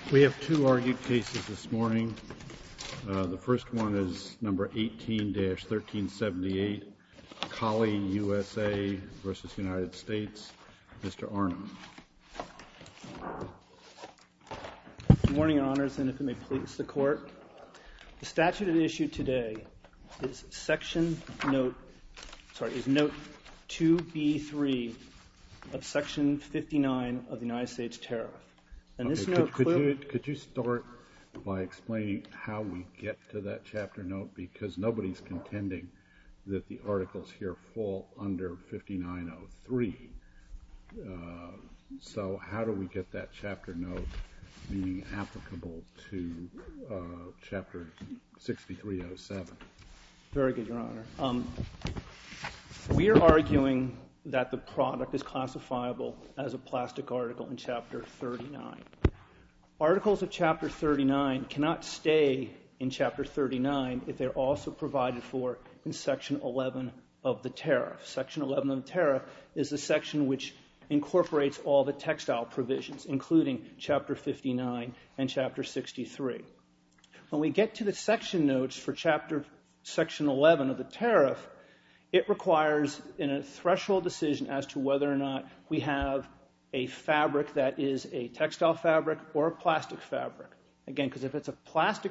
We have two argued cases this morning. The first one is number 18-1378, Colley USA v. United States. Mr. Arnum. Good morning, Your Honors, and if it may please the Court. The statute at issue today is Note 2B3 of Section 59 of the United States Tariff. And this note could you start by explaining how we get to that chapter note? Because nobody's contending that the articles here fall under 5903. So how do we get that chapter note being applicable to Chapter 6307? Very good, Your Honor. We are arguing that the product is classifiable as a plastic article in Chapter 39. Articles of Chapter 39 cannot stay in Chapter 39 if they're also provided for in Section 11 of the tariff. Section 11 of the tariff is the section which incorporates all the textile provisions, including Chapter 59 and Chapter 63. When we get to the section notes for Section 11 of the tariff, it requires a threshold decision as to whether or not we have a fabric that is a textile fabric or a plastic fabric. Again, because if it's a plastic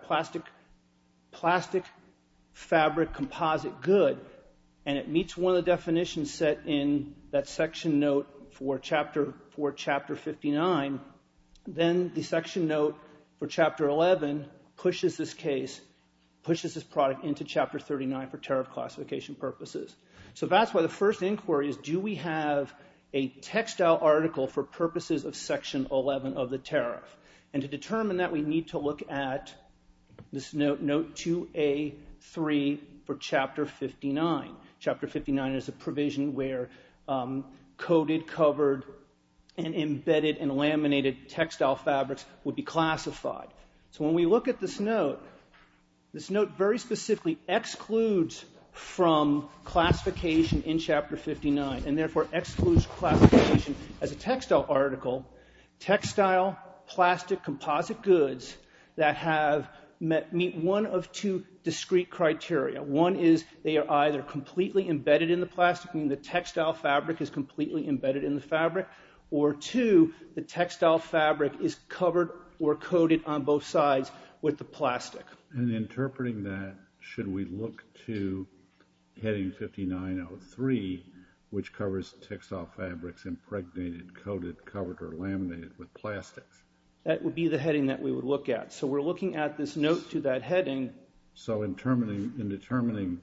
fabric composite good, and it meets one of the definitions set in that section note for Chapter 59, then the section note for Chapter 11 pushes this product into Chapter 39 for tariff classification purposes. So that's why the first inquiry is, do we have a textile article for purposes of Section 11 of the tariff? And to determine that, we need to look at this note 2A3 for Chapter 59. Chapter 59 is a provision where coated, covered, and embedded and laminated textile fabrics would be classified. So when we look at this note very specifically excludes from classification in Chapter 59, and therefore excludes classification as a textile article, textile, plastic, composite goods that meet one of two discrete criteria. One is they are either completely embedded in the plastic, meaning the textile fabric is completely embedded in the fabric, or two, the textile fabric is covered or coated on both sides with the plastic. And interpreting that, should we look to heading 5903, which covers textile fabrics impregnated, coated, covered, or laminated with plastics? That would be the heading that we would look at. So we're looking at this note to that heading. So in determining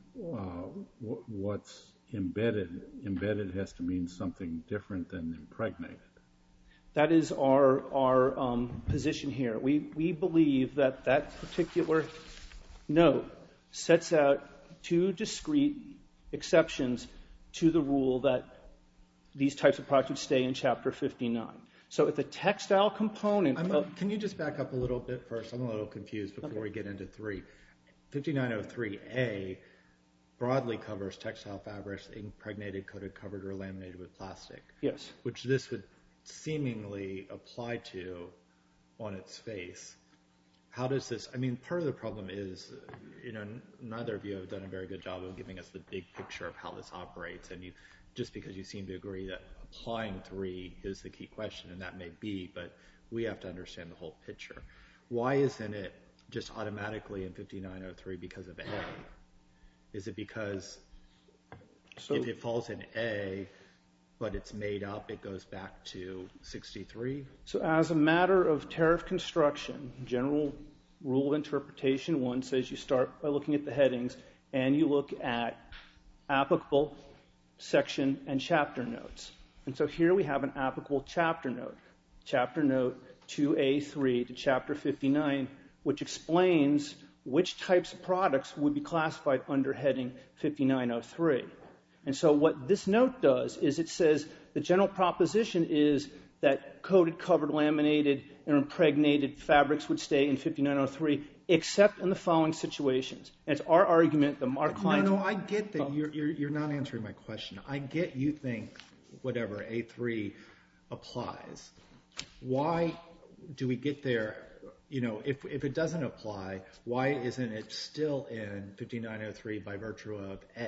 what's embedded has to mean something different than impregnated. That is our position here. We believe that particular note sets out two discrete exceptions to the rule that these types of products would stay in Chapter 59. So if the textile component... Can you just back up a little bit first? I'm a little confused before we get into 3. 5903A broadly covers textile fabrics impregnated, coated, covered, or laminated with plastic. Yes. Which this would seemingly apply to on its face. How does this... part of the problem is, neither of you have done a very good job of giving us the big picture of how this operates, and just because you seem to agree that applying 3 is the key question, and that may be, but we have to understand the whole picture. Why isn't it just automatically in 5903 because of A? Is it because if it falls in A, but it's made up, it goes back to 63? So as a matter of tariff construction, general rule of interpretation 1 says you start by looking at the headings, and you look at applicable section and chapter notes. And so here we have an applicable chapter note. Chapter note 2A3 to Chapter 59, which explains which types of products would be classified under heading 5903. And so what this note does is it says the general proposition is that coated, covered, laminated, and impregnated fabrics would stay in 5903, except in the following situations. And it's our argument that our clients... No, I get that you're not answering my question. I get you think whatever A3 applies. Why do we get there? If it doesn't apply, why isn't it still in 5903 by virtue of A?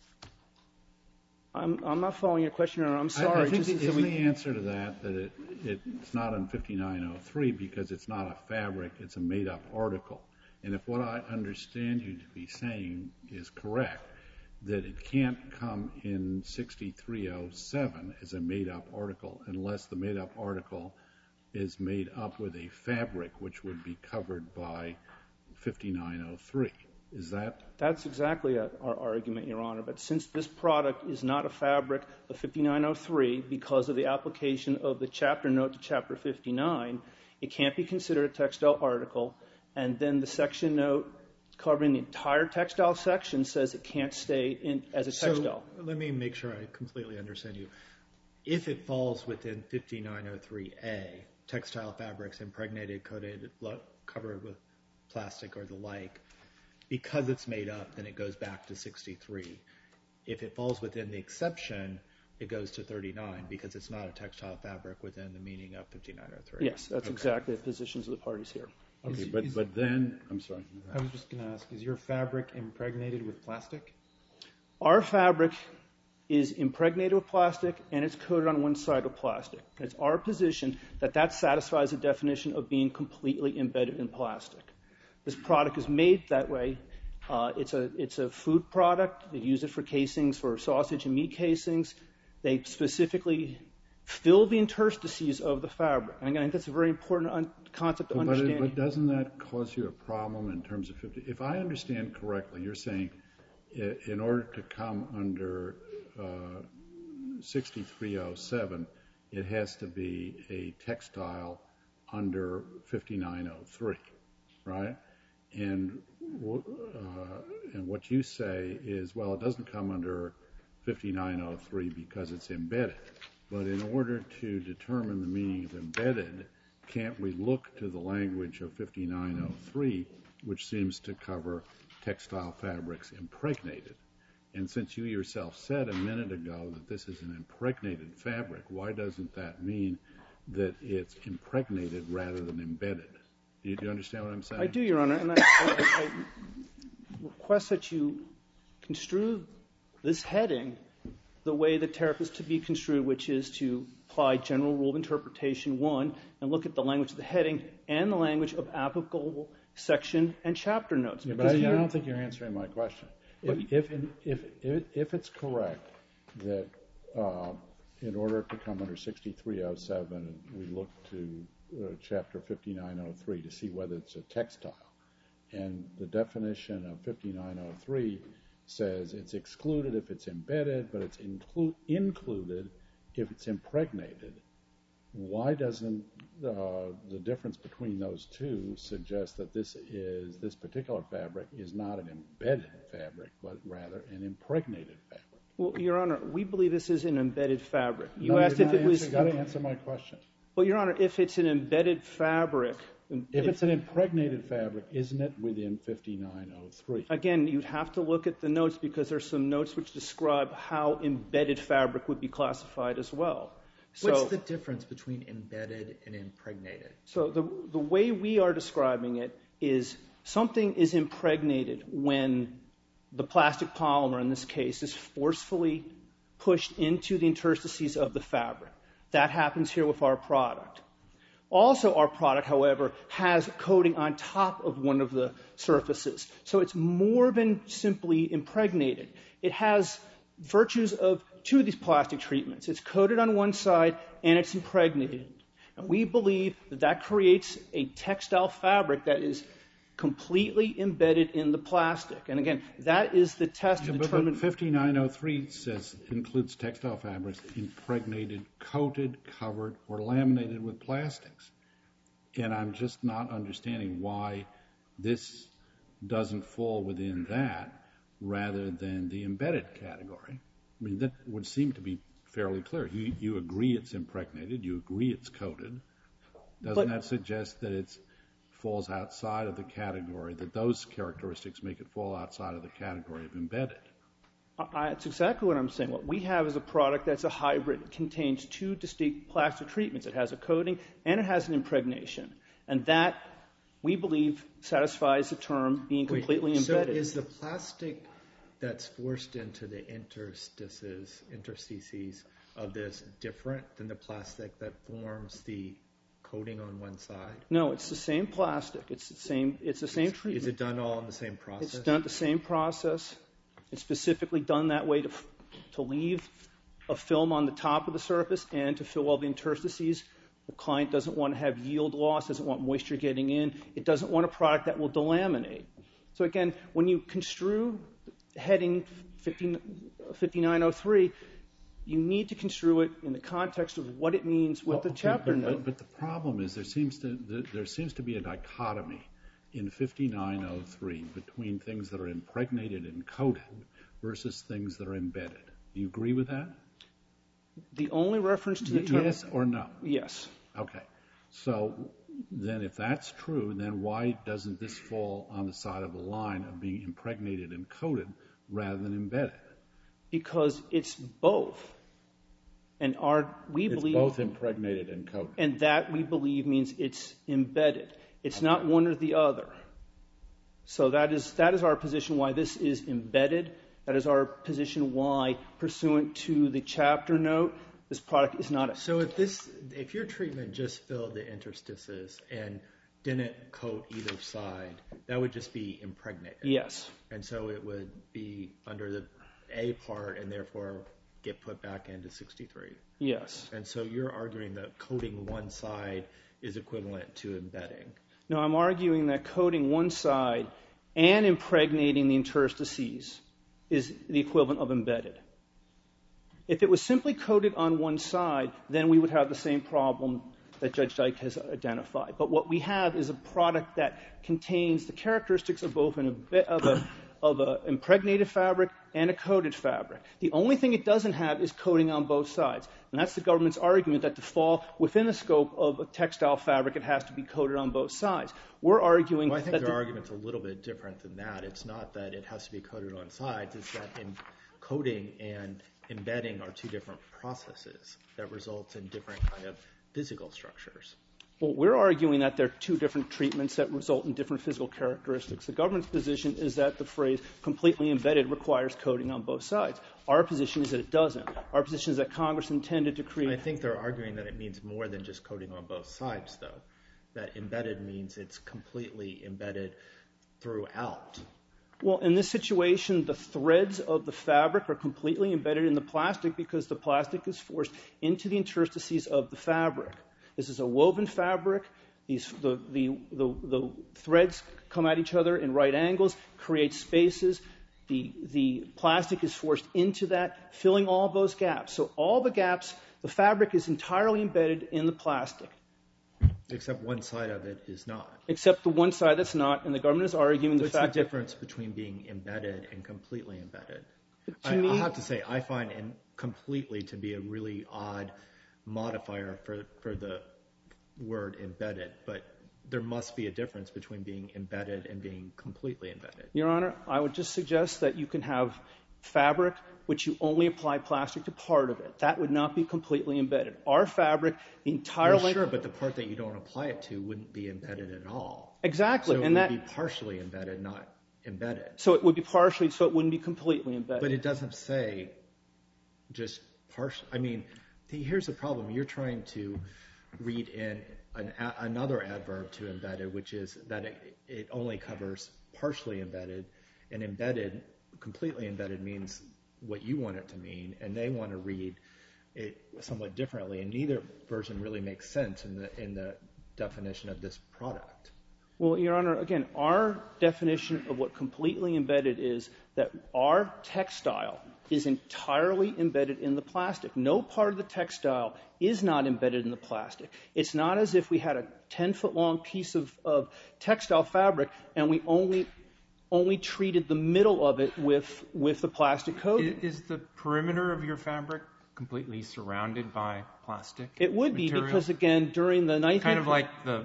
I'm not following your question, Your Honor. I'm sorry. I think the answer to that it's not in 5903 because it's not a fabric, it's a made-up article. And if what I understand you to be saying is correct, that it can't come in 6307 as a made-up article unless the made-up article is made up with a fabric which would be covered by 5903. Is that? That's exactly our argument, Your Honor. But since this product is not a fabric of 5903 because of the application of the chapter note to Chapter 59, it can't be considered a textile article. And then the section note covering the entire textile section says it can't stay in as a textile. So let me make sure I completely understand you. If it falls within 5903A, textile fabrics impregnated, coated, covered with plastic or the like, because it's made up, then it goes back to 63. If it falls within the exception, it goes to 39 because it's not a textile fabric within the meaning of 5903. Yes, that's exactly the positions of the parties here. Okay, but then, I'm sorry. I was just going to ask, is your fabric impregnated with plastic? Our fabric is impregnated with plastic and it's coated on one side with plastic. It's our position that satisfies the definition of being completely embedded in plastic. This product is made that way. It's a food product. They use it for casings, for sausage and meat casings. They specifically fill the interstices of the fabric. And again, I think that's a very important concept to understand. But doesn't that cause you a problem in terms of 50? If I understand correctly, you're saying in order to come under 6307, it has to be a textile under 5903, right? And what you say is, well, it doesn't come under 5903 because it's embedded. But in order to determine the meaning of embedded, can't we look to the language of 5903, which seems to cover textile fabrics impregnated? And since you yourself said a minute ago that this is an impregnated fabric, why doesn't that mean that it's impregnated rather than embedded? Do you understand what I'm saying? I do, Your Honor, and I request that you construe this heading the way the tariff is to be construed, which is to apply General Rule of Interpretation 1 and look at the language of the heading and the language of applicable section and chapter notes. Yeah, but I don't think you're answering my question. If it's correct that in order to come under 6307, we look to Chapter 5903 to see whether it's a textile, and the definition of 5903 says it's excluded if it's embedded, but it's included if it's impregnated. Why doesn't the difference between those two suggest that this particular fabric is not an embedded fabric, but rather an impregnated fabric? Well, Your Honor, we believe this is an embedded fabric. You asked if it was. You've got to answer my question. Well, Your Honor, if it's an embedded fabric. If it's an impregnated fabric, isn't it within 5903? Again, you'd have to look at the notes because there's some notes which describe how embedded fabric would be classified as well. What's the difference between embedded and impregnated? So the way we are describing it is something is impregnated when the plastic polymer, in this case, is forcefully pushed into the interstices of the fabric. That happens here with our product. Also, our product, however, has coating on top of one of the surfaces. So it's more than simply impregnated. It has virtues of two of these plastic treatments. It's coated on one side and it's impregnated. And we believe that creates a textile fabric that is completely embedded in the plastic. And again, that is the test to determine. But 5903 says includes textile fabrics impregnated, coated, covered, or laminated with plastics. And I'm just not understanding why this doesn't fall within that rather than the embedded category. I mean, that would seem to be fairly clear. You agree it's impregnated. You agree it's coated. Doesn't that suggest that it falls outside of the category, that those characteristics make it fall outside of the category of embedded? That's exactly what I'm saying. What we have is a product that's a hybrid. It contains two distinct plastic treatments. It has a coating and it has an impregnation. And that, we believe, satisfies the term being completely embedded. So is the plastic that's forced into the interstices of this different than the plastic that forms the coating on one side? No, it's the same plastic. It's the same treatment. Is it done all in the same process? It's done the same process. It's specifically done that way to leave a film on the top of the surface and to fill all the interstices. The client doesn't want to have yield loss, doesn't want moisture getting in. It doesn't want a product that will delaminate. So again, when you construe heading 5903, you need to construe it in the context of what it means with the chapter note. But the problem is there seems to be a dichotomy in 5903 between things that are impregnated and coated versus things that are embedded. Do you agree with that? The only reference to the term... Yes or no? Yes. Okay. So then if that's true, then why doesn't this fall on the side of the line of being impregnated and coated rather than embedded? Because it's both. And we believe... It's both impregnated and coated. And that, we believe, means it's embedded. It's not one or the other. So that is our position why this is embedded. That is our position why, pursuant to the chapter note, this product is not a... So if your treatment just filled the interstices and didn't coat either side, that would just be impregnated? Yes. And so it would be under the A part and therefore get put back into 63? Yes. And so you're arguing that coating one side is equivalent to embedding? No, I'm arguing that coating one side and impregnating the interstices is the equivalent of embedded. If it was simply coated on one side, then we would have the same problem that Judge Dyke has identified. But what we have is a product that contains the characteristics of both an impregnated fabric and a coated fabric. The only thing it doesn't have is coating on both sides. And that's the government's argument that to fall within the scope of a textile fabric, it has to be coated on both sides. We're arguing well, I think their argument's a little bit different than that. It's not that it has to be coated on sides. It's that coating and embedding are two different processes that result in different kind of physical structures. Well, we're arguing that there are two different treatments that result in different physical characteristics. The government's position is that the phrase completely embedded requires coating on both sides. Our position is that it doesn't. Our position is that Congress intended to create... I think they're arguing that it means more than just coating on both sides, though. That embedded means it's completely embedded throughout. Well, in this situation, the threads of the fabric are completely embedded in the plastic because the plastic is forced into the interstices of the fabric. This is a woven fabric. The threads come at each other in right angles, create spaces. The plastic is forced into that, filling all those gaps. So all the gaps, the fabric is entirely embedded in the plastic. Except one side of it is not. Except the one side that's not, and the government is arguing the fact that... What's the difference between being embedded and completely embedded? I'll have to say, I find completely to be a really odd modifier for the word embedded, but there must be a difference between being embedded and being completely embedded. Your Honor, I would just suggest that you can have fabric which you only apply plastic to part of it. That would not be completely embedded. Our fabric, the entire length... Sure, but the part that you don't apply it to wouldn't be embedded at all. Exactly. So it would be partially embedded, not embedded. So it would be partially, so it wouldn't be completely embedded. But it doesn't say just partially. I mean, here's the problem. You're trying to read in another adverb to embedded, which is that it only covers partially embedded, and embedded, completely embedded means what you want it to mean, and they want to read it somewhat differently, and neither version really makes sense in the definition of this product. Well, Your Honor, again, our definition of what completely embedded is that our textile is entirely embedded in the plastic. No part of the textile is not embedded in the plastic. It's not as if we had a 10-foot-long piece of textile fabric and we only treated the middle of it with the plastic coating. Is the perimeter of your fabric completely surrounded by plastic? It would be material? because, again, during the 19th... Kind of like the,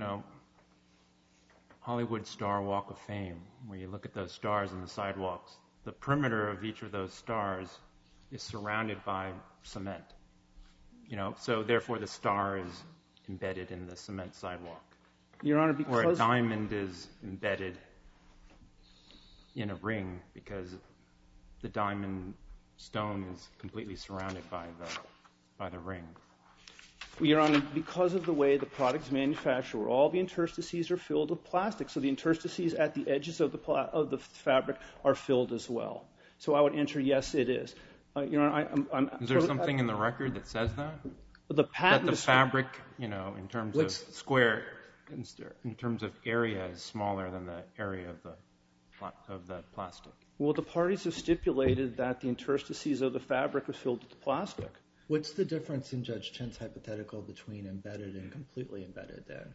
Hollywood Star Walk of Fame, where you look at those stars on the sidewalks. the perimeter of each of those stars is surrounded by cement. So therefore the star is embedded in the cement sidewalk. Your Honor, because... Or a diamond is embedded in a ring because the diamond stone is completely surrounded by the ring. Your Honor, because of the way the product is manufactured, all the interstices are filled with plastic, so the interstices at the edges of the fabric are filled as well. So I would answer yes, it is. Your Honor, is there something in the record that says that? The patent that the fabric, in terms of square, in terms of area, is smaller than the area of the plastic. Well, the parties have stipulated that the interstices of the fabric are filled with plastic. What's the difference in Judge Chen's hypothetical between embedded and completely embedded then?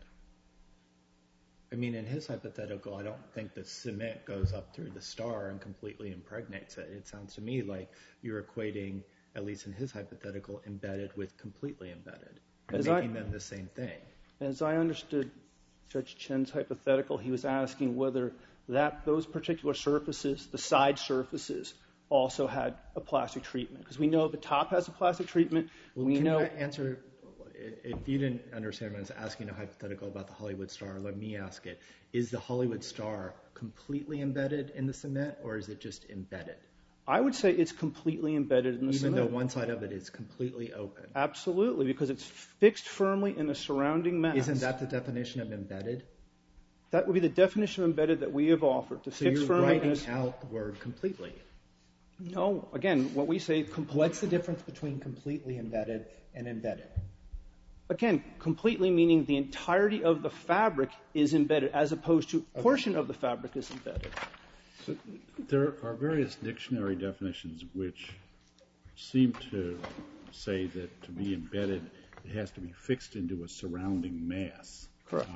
I mean, in his hypothetical, I don't think the cement goes up through the star and completely impregnates it. It sounds to me like you're equating, at least in his hypothetical, embedded with completely embedded, and making them the same thing. As I understood Judge Chen's hypothetical, he was asking whether those particular surfaces, the side surfaces, also had a plastic treatment. Because we know the top has a plastic treatment. Well, can I answer, if you didn't understand when I was asking a hypothetical about the Hollywood star, let me ask it. Is the Hollywood star completely embedded in the cement, or is it just embedded? I would say it's completely embedded in the cement. Even though one side of it is completely open? Absolutely, because it's fixed firmly in the surrounding mass. Isn't that the definition of embedded? That would be the definition of embedded that we have offered. So you're writing out the word completely? No. Again, what we say... What's the difference between completely embedded and embedded? Again, completely meaning the entirety of the fabric is embedded, as opposed to a portion of the fabric is embedded. So there are various dictionary definitions which seem to say that to be embedded, it has to be fixed into a surrounding mass. Correct.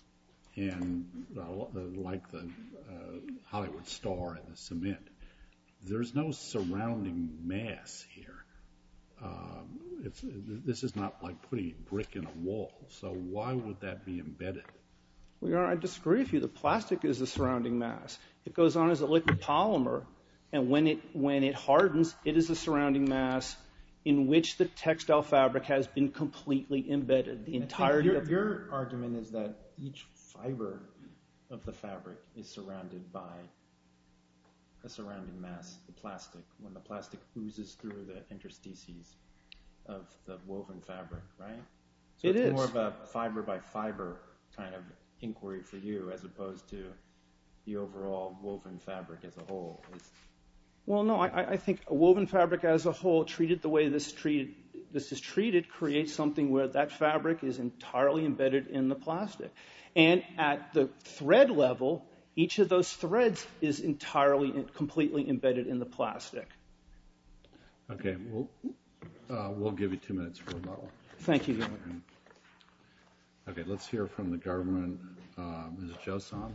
And like the Hollywood star and the cement, there's no surrounding mass here. This is not like putting a brick in a wall. So why would that be embedded? Well, Your Honor, I disagree with you. The plastic is the surrounding mass. It goes on as a liquid polymer, and when it hardens, it is the surrounding mass in which the textile fabric has been completely embedded. The entirety of your argument is that each fiber of the fabric is surrounded by a surrounding mass, the plastic, when the plastic oozes through the interstices of the woven fabric, right? So it's more of a fiber by fiber kind of inquiry for you, as opposed to the overall woven fabric as a whole. Well, no, I think a woven fabric as a whole, treated the way this is treated, creates something where that fabric is entirely embedded in the plastic. And at the thread level, each of those threads is completely embedded in the plastic. Okay, we'll give you 2 minutes for rebuttal. Thank you, Your Honor. Okay, let's hear from the government. Ms. Joson.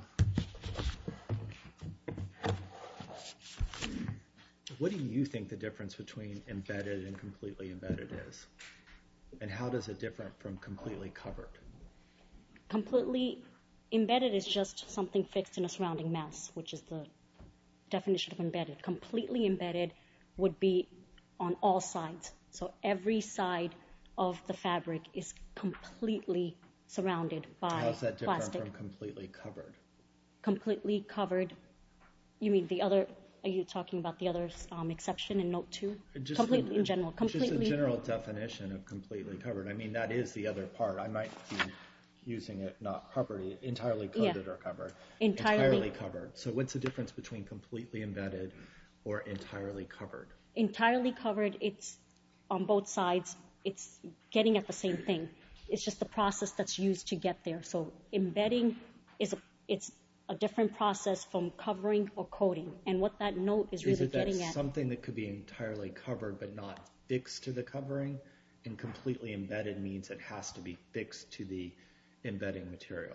What do you think the difference between embedded and completely embedded is? And how does it differ from completely covered? Completely embedded is just something fixed in a surrounding mass, which is the definition of embedded. Completely embedded would be on all sides. So every side of the fabric is completely surrounded by plastic. How's that different from completely covered? Completely covered, you mean the other, are you talking about the other exception in Note 2? Completely in general. Completely. Just a general definition of completely covered. I mean, that is the other part. I might be using it not properly, entirely coated or covered. Entirely covered. So what's the difference between completely embedded or entirely covered? Entirely covered, it's on both sides. It's getting at the same thing. It's just the process that's used to get there. So embedding it's a different process from covering or coating. And what that note is really getting at. Is it something that could be entirely covered but not fixed to the covering? And completely embedded means it has to be fixed to the embedding material.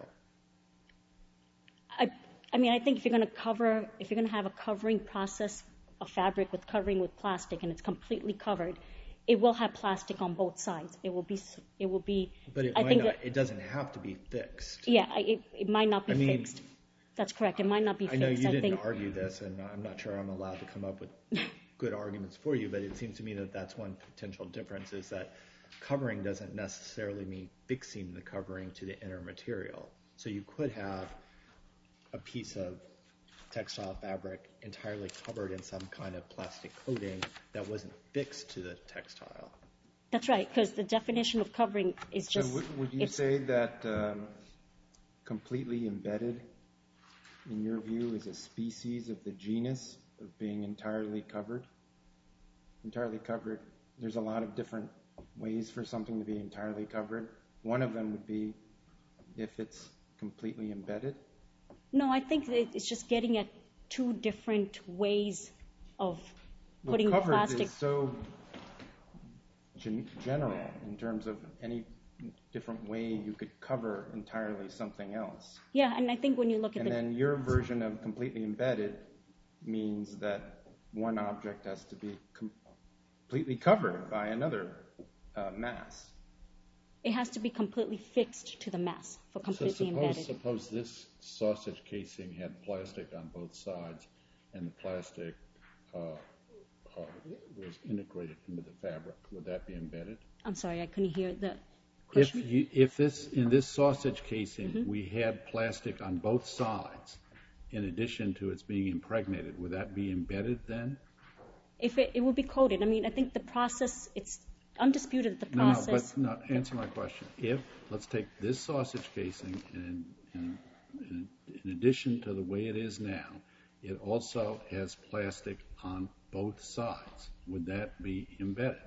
I mean, I think if you're going to have a covering process, a fabric with covering with plastic, and it's completely covered, it will have plastic on both sides. It will be. But it doesn't have to be fixed. Yeah, it might not be fixed. That's correct. It might not be I fixed. know you didn't argue this, and I'm not sure I'm allowed to come up with good arguments for you, but it seems to me that that's one potential difference, is that covering doesn't necessarily mean fixing the covering to the inner material. So you could have a piece of textile fabric entirely covered in some kind of plastic coating that wasn't fixed to the textile. That's right, because the definition of covering is just... So would you say that completely embedded, in your view, is a species of the genus of being entirely covered? Entirely covered, there's a lot of different ways for something to be entirely covered. One of them would be if it's completely embedded. No, I think that it's just getting at two different ways of putting covered plastic... is so general in terms of any different way you could cover entirely something else. Yeah, and I think when you look at And then your version of completely embedded means that one object has to be completely covered by another mass. It has to be completely fixed to the mass for completely embedded. Suppose this sausage casing had plastic on both sides, and the plastic was integrated into the fabric. Would that be embedded? I'm sorry, I couldn't hear the question. If in this sausage casing we had plastic on both sides, in addition to its being impregnated, would that be embedded then? If it would be coated. I mean, I think the process, it's undisputed that the process... No, answer my question. Let's take this sausage casing, and in addition to the way it is now, it also has plastic on both sides. Would that be embedded?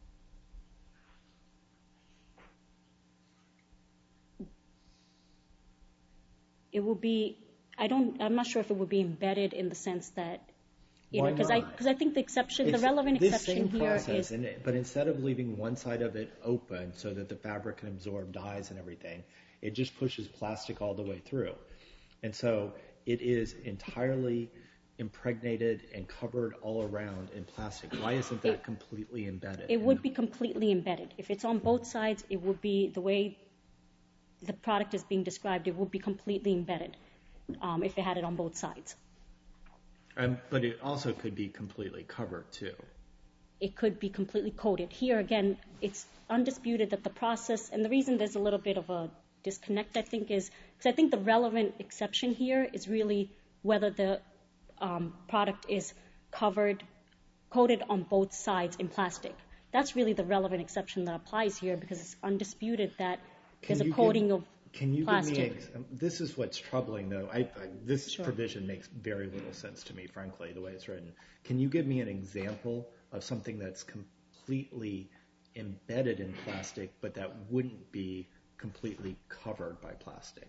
It will be... I'm not sure if it would be embedded in the sense that... Why Because not? I think the relevant exception here is... But instead of leaving one side of it open so that the fabric can absorb dyes and everything, it just pushes plastic all the way through. And so it is entirely impregnated and covered all around in plastic. Why isn't that completely embedded? It would be completely embedded. If it's on both sides, it would be the way the product is being described, it would be completely embedded if it had it on both sides. But it also could be completely covered, too. It could be completely coated. Here, again, it's undisputed that the process, and the reason there's a little bit of a disconnect, I think, is because I think the relevant exception here is really whether the product is coated on both sides in plastic. That's really the relevant exception that applies here, because it's undisputed that there's a coating of plastic. This is what's troubling, though. This provision makes very little sense to me, frankly, the way it's written. Can you give me an example of something that's completely embedded in plastic, but that wouldn't be completely covered by plastic?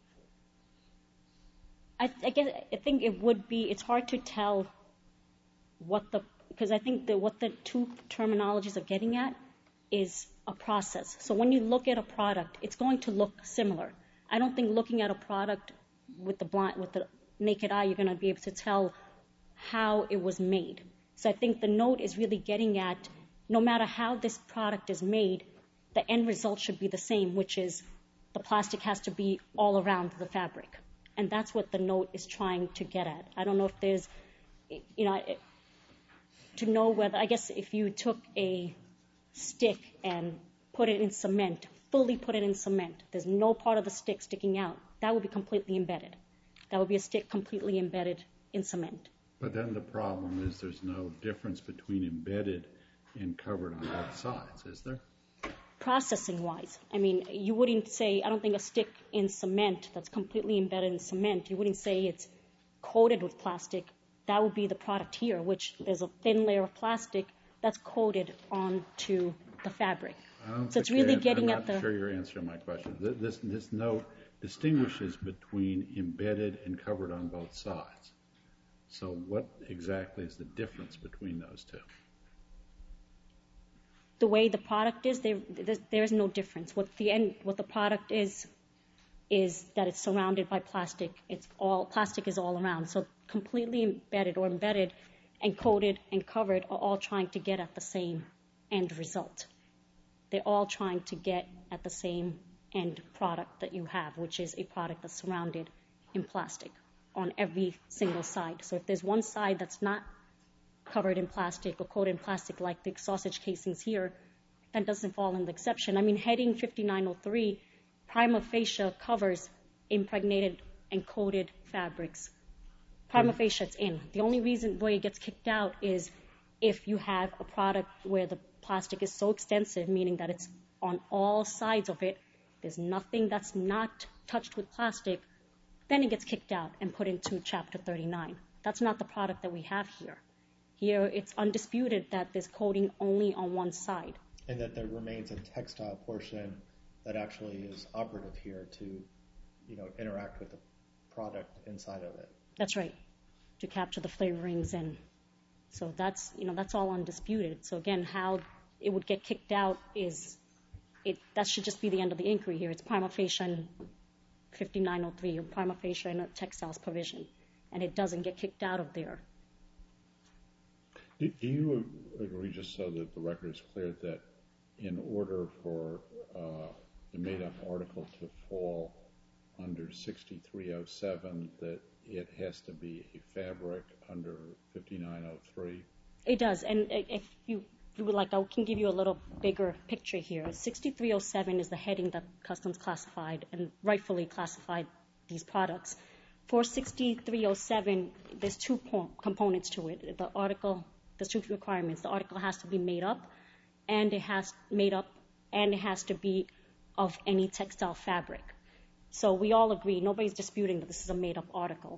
I think it would be. It's hard to tell because I think what the two terminologies are getting at is a process. So when you look at a product, it's going to look similar. I don't think looking at a product with the naked eye, you're going to be able to tell how it was made. So I think the note is really getting at, no matter how this product is made, the end result should be the same, which is the plastic has to be all around the fabric. And that's what the note is trying to get at. I don't know if there's, to know whether, I guess if you took a stick and put it in cement, fully put it in cement, there's no part of the stick sticking out, that would be completely embedded. That would be a stick completely embedded in cement. But then the problem is there's no difference between embedded and covered on both sides, is there? Processing-wise, I mean, you wouldn't say, I don't think a stick in cement that's completely embedded in cement, you wouldn't say it's coated with plastic. That would be the product here, which there's a thin layer of plastic that's coated onto the fabric. So it's really getting at the... I'm not sure you're answering my question. This note distinguishes between embedded and covered on both sides. So what exactly is the difference between those two? The way the product is, there's no difference. What the product is that it's surrounded by plastic. Plastic is all around. So completely embedded and coated and covered are all trying to get at the same end result. They're all trying to get at the same end product that you have, which is a product that's surrounded in plastic. on every single side. So if there's one side that's not covered in plastic or coated in plastic like the sausage casings here, that doesn't fall in the exception. I mean, heading 5903, prima facie covers impregnated and coated fabrics. Prima facie, it's in. The only reason why it gets kicked out is if you have a product where the plastic is so extensive, meaning that it's on all sides of it, there's nothing that's not touched with plastic, then it gets kicked out and put into Chapter 39. That's not the product that we have here. Here, it's undisputed that there's coating only on one side. And that there remains a textile portion that actually is operative here to, interact with the product inside of it. That's right, to capture the flavorings. And so that's all undisputed. So again, how it would get kicked out that should just be the end of the inquiry here. It's prima facie in 5903 or prima facie in a textiles provision, and it doesn't get kicked out of there. Do you agree, just so that the record is clear, that in order for the made-up article to fall under 6307, that it has to be a fabric under 5903? It does, and if you would like, I can give you a little bigger picture here. 6307 is the heading that Customs classified and rightfully classified these products. For 6307, there's two components to it. The article, there's two requirements. The article has to be made up, and it has to be of any textile fabric. So we all agree, nobody's disputing that this is a made-up article.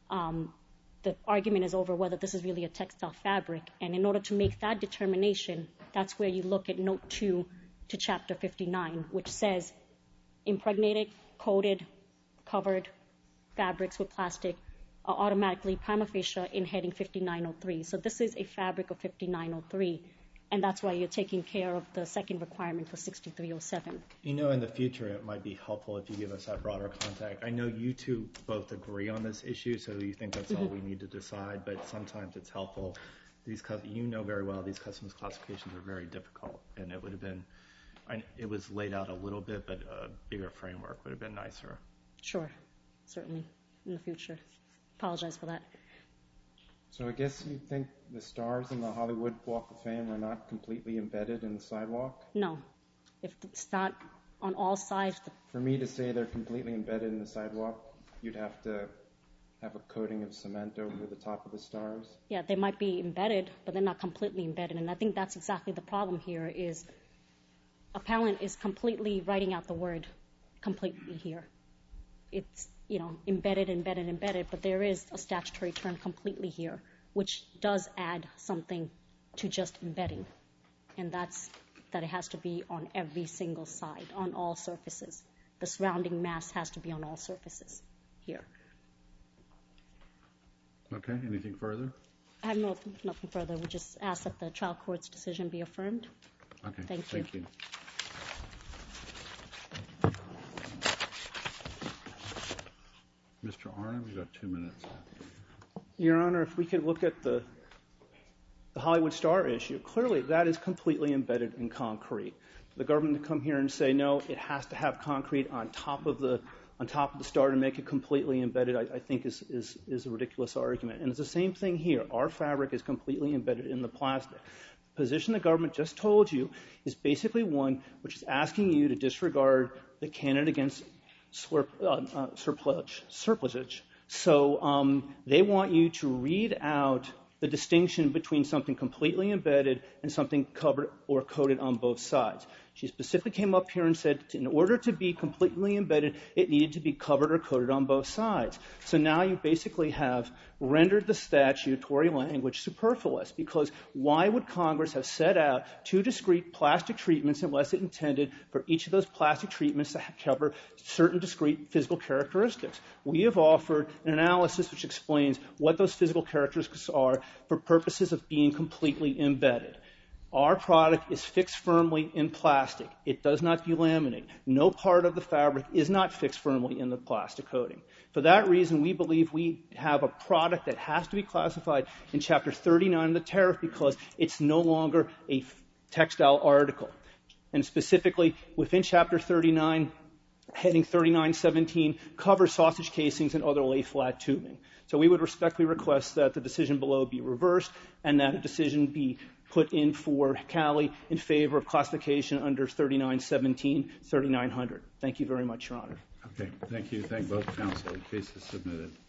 The argument is over whether this is really a textile fabric, and in order to make that determination, that's where you look at Note 2 to Chapter 59, which says impregnated, coated, covered fabrics with plastic are automatically prima facie in heading 5903. So this is a fabric of 5903, and that's why you're taking care of the second requirement for 6307. In the future, it might be helpful if you give us that broader context. I know you two both agree on this issue, so you think that's all we need to decide, but sometimes it's helpful. Very well these customs classifications are very difficult, and it was laid out a little bit, but a bigger framework would have been nicer. Sure, certainly, in the future. Apologize for that. So I guess you think the stars in the Hollywood Walk of Fame are not completely embedded in the sidewalk? No. If it's not on all sides... For me to say they're completely embedded in the sidewalk, you'd have to have a coating of cement over the top of the stars? Yeah, they might be embedded, but they're not completely embedded. And I think that's exactly the problem here is appellant is completely writing out the word completely here. It's, embedded, but there is a statutory term completely here, which does add something to just embedding. And that's that it has to be on every single side, on all surfaces. The surrounding mass has to be on all surfaces here. Okay, anything further? I have nothing further. We just ask that the trial court's decision be affirmed. Okay, Thank you. Mr. Arnhem, you've got 2 minutes. Your Honor, if we could look at the Hollywood Star issue, clearly that is completely embedded in concrete. The government to come here and say, no, it has to have concrete on top of the star to make it completely embedded, I think is a ridiculous argument. And it's the same thing here. Our fabric is completely embedded in the plastic. The position the government just told you is basically one which is asking you to disregard the canon against surplusage. So they want you to read out the distinction between something completely embedded and something covered or coated on both sides. She specifically came up here and said in order to be completely embedded, it needed to be covered or coated on both sides. So now you basically have rendered the statutory language superfluous, because why would Congress have set out two discrete plastic treatments unless it intended for each of those plastic treatments to cover certain discrete physical characteristics? We have offered an analysis which explains what those physical characteristics are for purposes of being completely embedded. Our product is fixed firmly in plastic. It does not delaminate. No part of the fabric is not fixed firmly in the plastic coating. For that reason, we believe we have a product that has to be classified in Chapter 39 of the tariff because it's no longer a textile article. And specifically, within Chapter 39, heading 3917 covers sausage casings and other lay-flat tubing. So we would respectfully request that the decision below be reversed and that a decision be put in for Cali in favor of classification under 3917, 3900. Thank you very much, Your Honor. Okay, thank you. Thank both counsel. The case is submitted.